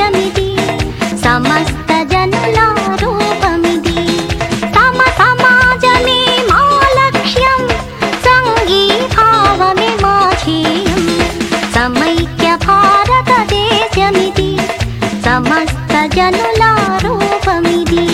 దేశమిది సమస్త జనుల రూపమిది సమ సమాజమే మా లక్ష్యం సంఘీభావమే మా ధ్యేయం సమైక్య భారతదేశమిది సమస్త జనుల రూపమిది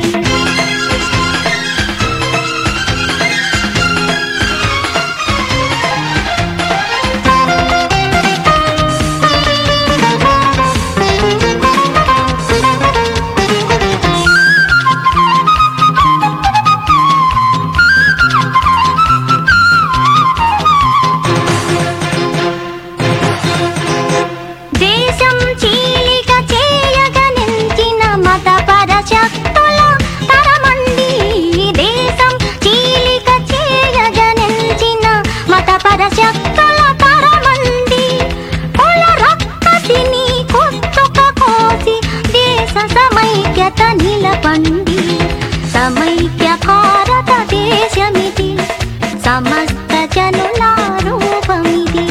దేశం చీలిక చేయగనించిన మతపర శక్తుల తరమండి దేశం చీలిక చేయగనించిన మతపర శక్తుల తరమండి కుల రక్కసిని కొట్టుక కోసి దేశ సమైక్యత నిలపండి సమైక్య భారతదేశమిది సమస్త జనుల రూపమిది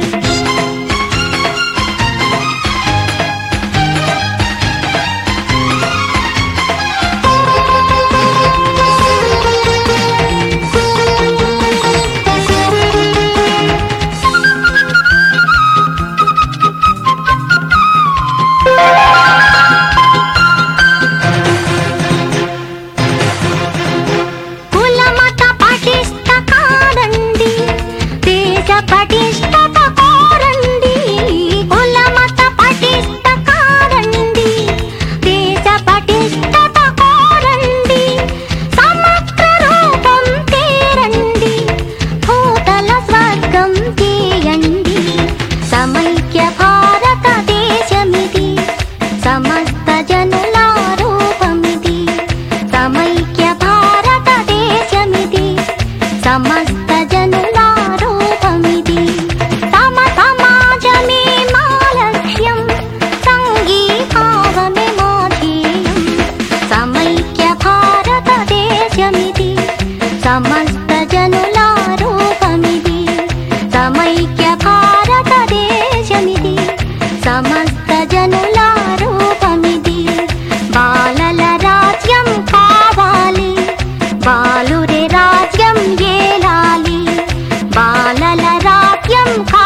కులమత పటిష్ట కారండి దేశ పటిష్టత కోరండి కులమత పటిష్ట కారండి దేశ పటిష్టత కోరండి సమగ్ర రూపం తేరండి భూతల స్వర్గం చేయండి సమైక్య భారతదేశమిది సమస్త జనుల రూపమిది సమైక్య భారతదేశమిది సమస్త జనుల రూపమిది సమ సమాజమే మా లక్ష్యం సంఘీభావమే మా ధ్యేయం సమైక్య భారతదేశమిది సమస్త జనుల రూపమిది సమైక్య భారతదేశమిది సమస్త జనుల రూపమిది బాలల రాజ్యం కావాలి బాలురే రాజ్యం ఏలాలి బాలల రాజ్యం